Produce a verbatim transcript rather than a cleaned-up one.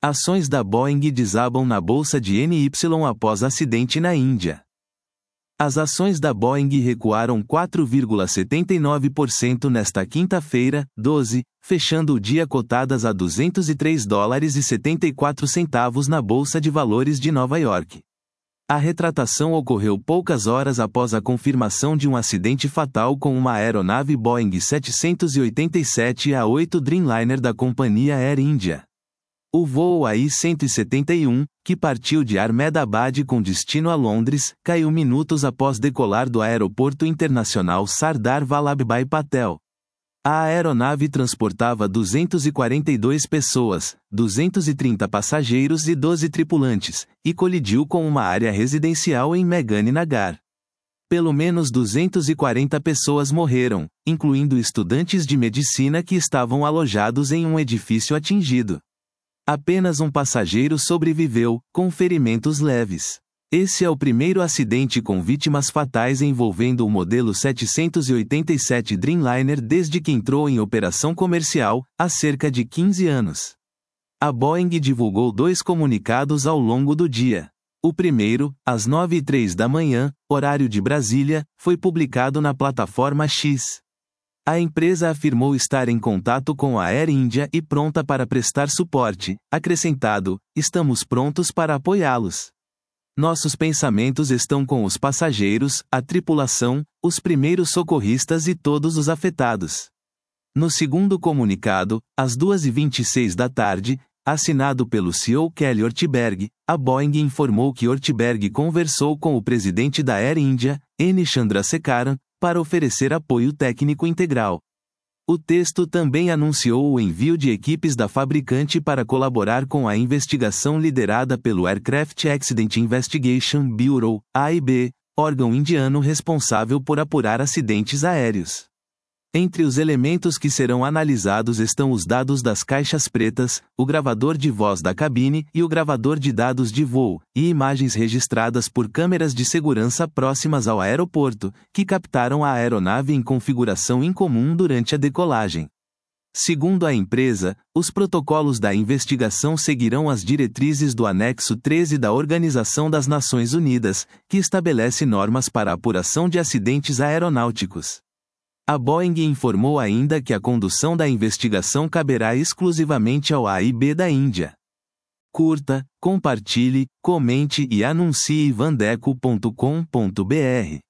Ações da Boeing desabam na bolsa de N Y após acidente na Índia. As ações da Boeing recuaram quatro vírgula setenta e nove por cento nesta quinta-feira, doze, fechando o dia cotadas a duzentos e três dólares e setenta e quatro centavos na Bolsa de Valores de Nova York. A retratação ocorreu poucas horas após a confirmação de um acidente fatal com uma aeronave Boeing setecentos e oitenta e sete A oito Dreamliner da companhia Air India. O voo A I cento e setenta e um, que partiu de Ahmedabad com destino a Londres, caiu minutos após decolar do Aeroporto Internacional Sardar Vallabhbhai Patel. A aeronave transportava duzentas e quarenta e duas pessoas, duzentos e trinta passageiros e doze tripulantes, e colidiu com uma área residencial em Meghaninagar. Pelo menos duzentas e quarenta pessoas morreram, incluindo estudantes de medicina que estavam alojados em um edifício atingido. Apenas um passageiro sobreviveu, com ferimentos leves. Esse é o primeiro acidente com vítimas fatais envolvendo o modelo setecentos e oitenta e sete Dreamliner desde que entrou em operação comercial, há cerca de quinze anos. A Boeing divulgou dois comunicados ao longo do dia. O primeiro, às nove e três da manhã, horário de Brasília, foi publicado na plataforma X. A empresa afirmou estar em contato com a Air India e pronta para prestar suporte, acrescentado: "Estamos prontos para apoiá-los. Nossos pensamentos estão com os passageiros, a tripulação, os primeiros socorristas e todos os afetados." No segundo comunicado, às duas e vinte e seis da tarde, assinado pelo C E O Kelly Ortberg, a Boeing informou que Ortberg conversou com o presidente da Air India, N. Chandrasekaran, para oferecer apoio técnico integral. O texto também anunciou o envio de equipes da fabricante para colaborar com a investigação liderada pelo Aircraft Accident Investigation Bureau, A I B, órgão indiano responsável por apurar acidentes aéreos. Entre os elementos que serão analisados estão os dados das caixas pretas, o gravador de voz da cabine e o gravador de dados de voo, e imagens registradas por câmeras de segurança próximas ao aeroporto, que captaram a aeronave em configuração incomum durante a decolagem. Segundo a empresa, os protocolos da investigação seguirão as diretrizes do anexo treze da Organização das Nações Unidas, que estabelece normas para a apuração de acidentes aeronáuticos. A Boeing informou ainda que a condução da investigação caberá exclusivamente ao A I B da Índia. Curta, compartilhe, comente e anuncie vandeco ponto com ponto br.